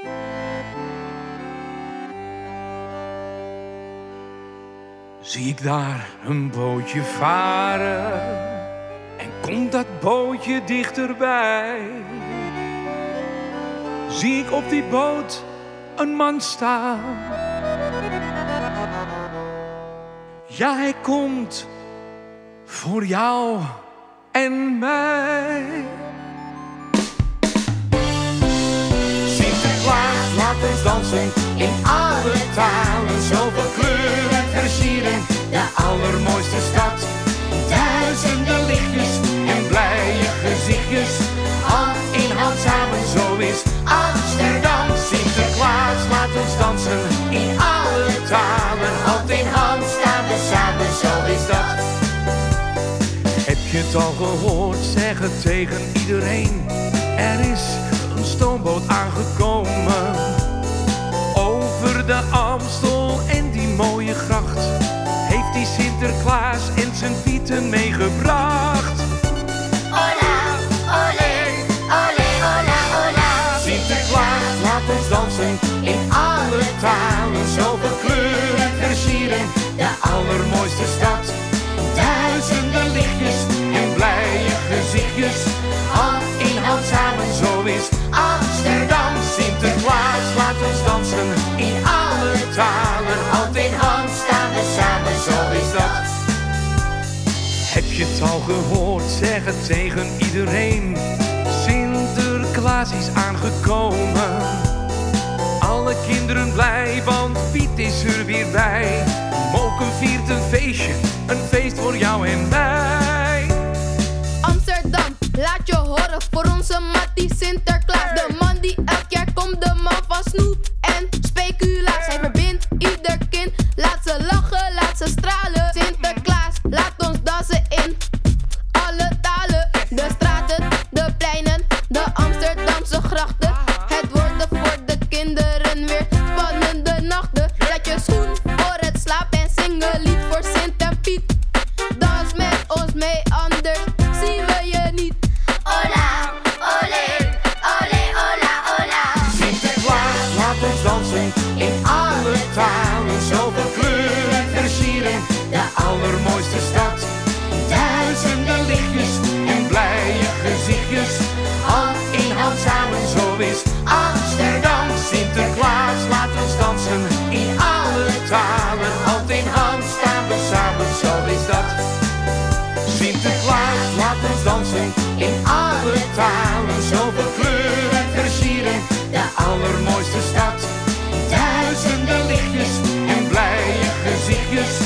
Zie ik daar een bootje varen en komt dat bootje dichterbij. Zie ik op die boot een man staan. Ja, hij komt voor jou en mij. Sinterklaas, laat ons dansen in alle talen. Zoveel kleuren versieren de allermooiste stad. Duizenden lichtjes en blije gezichtjes. Hand in hand samen, zo is Amsterdam. Sinterklaas, laat ons dansen in alle talen. Hand in hand staan we samen, zo is dat. Heb je het al gehoord? Zeg het tegen iedereen. Er is een stoomboot aangekomen over de Amstel en die mooie gracht. Heeft die Sinterklaas en zijn Pieten meegebracht. Hola, olé, olé, hola, hola. Sinterklaas, laat ons dansen in alle talen. Zoveel kleuren versieren de allermooiste stad. Duizenden lichtjes en blije gezichtjes. Hand in hand samen, zo is Amsterdam. Sinterklaas, laat ons dansen in alle talen. Hand in hand staan we samen, zo is dat. Heb je het al gehoord? Zeg het tegen iedereen. Sinterklaas is aangekomen. Alle kinderen blij, want Piet is er weer bij. Moken viert een feestje, een feest voor jou en mij. Amsterdam, laat je horen voor onze mattie Sinterklaas. De man die elk jaar komt, de man van snoep en speculaas. Hij verbindt ieder kind, laat ze lachen, laat ze stralen. Sinterklaas, laat ons dansen in alle talen. De straten, de pleinen, de Amsterdamse grachten. Het wordt voor de kinderen weer spannende nachten. Zet je schoen voor het slapen en zing een lied voor Sint en Piet. Dans met ons mee, anders zien we je niet. Hola, olé, olé, hola, hola. Sinterklaas, laat ons dansen in alle talen. Zoveel kleuren versieren de allermooiste stad. Duizenden lichtjes en blije gezichtjes. Hand in hand samen, zo is Amsterdam. Sinterklaas, laat ons dansen in alle talen. Hand in hand staan we samen, zo is dat. Sinterklaas, laat ons dansen in alle talen. Zoveel kleuren versieren de allermooiste stad. Duizenden lichtjes en blije gezichtjes.